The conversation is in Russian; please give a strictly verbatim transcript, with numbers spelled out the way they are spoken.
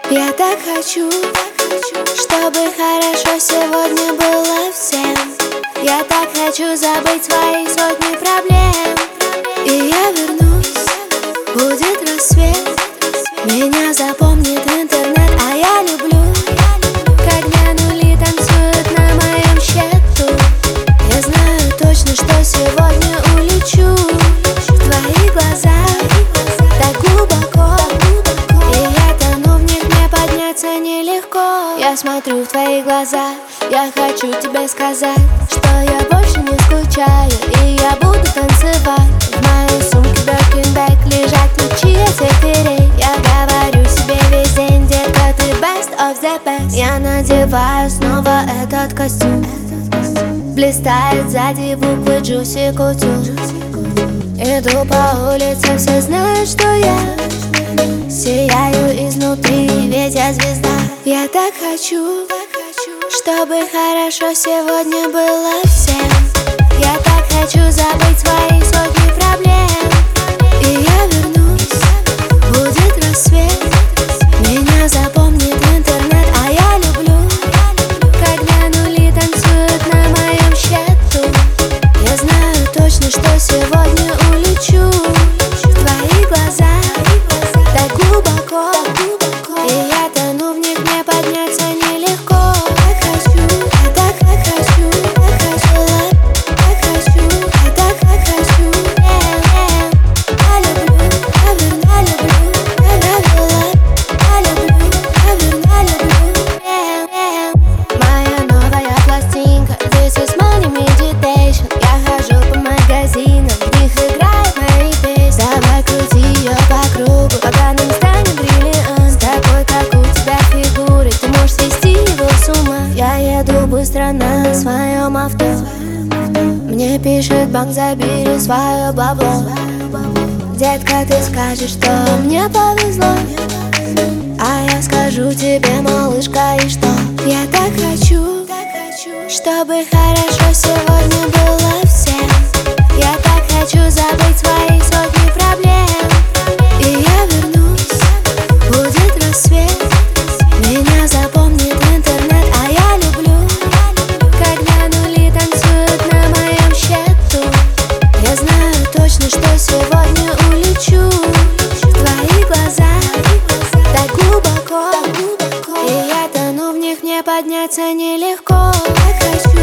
Я так хочу, чтобы хорошо сегодня было всем. Я так хочу забыть свои сотни проблем. И я вернусь, будет рассвет, меня запомнит интернет. А я люблю, когда нули танцуют на моем счету. Я знаю точно, что сегодня улечу в твои глаза так глубоко, и я тону в них, мне подняться нелегко. Я смотрю в твои глаза, я хочу тебе сказать, что я больше не скучаю, и я буду танцевать. В моей сумке Birkin-bag лежат ключи от всех дверей. Я говорю себе весь день, детка, ты best of the best. Я надеваю снова этот костюм, блистает сзади буквы Juicy Couture. Иду по улице, все знают, что я сияю изнутри, ведь я звезда. Я так хочу, чтобы хорошо сегодня было всем. Я так хочу забыть свои сотни проблем. И я вернусь, будет рассвет, меня запомнит интернет. А я люблю, когда нули танцуют на моем счету. Я знаю точно, что сегодня улечу в твои глаза так глубоко, и я тону в них, мне подняться нелегко. Так хочу, я так хочу, так хочу, так хочу, я так хочу. Я люблю, я верно люблю, я люблю, я люблю, я верно люблю. Моя новая пластинка, this is money meditation. Я хожу по магазинам, в них играют мои песни. Давай крути ее по кругу, пока нам станет бриллиант. С такой, как у тебя фигурой, ты можешь свести его с ума. Я еду быстро на своем авто, мне пишет банк, забери свое бабло. Детка, ты скажешь, что мне повезло, а я скажу тебе, малышка, и что? Я так хочу, чтобы хорошо сегодня было всем. Я так хочу забыть свои сотни проблем. И я вернусь, будет рассвет, меня запомнит интернет. А я люблю, когда нули танцуют на моем счету. Я знаю точно, что сегодня улечу в твои глаза так глубоко, и я тону в них, мне подняться нелегко. Так хочу.